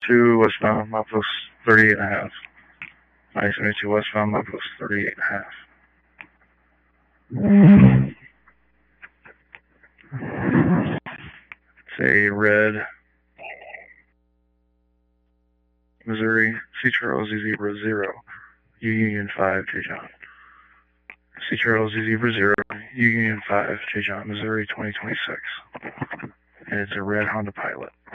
I-72 westbound, milepost 38.5. I-72 westbound, milepost 38.5. It's a red Missouri C. Charles Z Zebra 0, U Union 5, J. John. C. Charles Z Zebra 0, U Union 5, J. John, Missouri 2026. And it's a red Honda Pilot.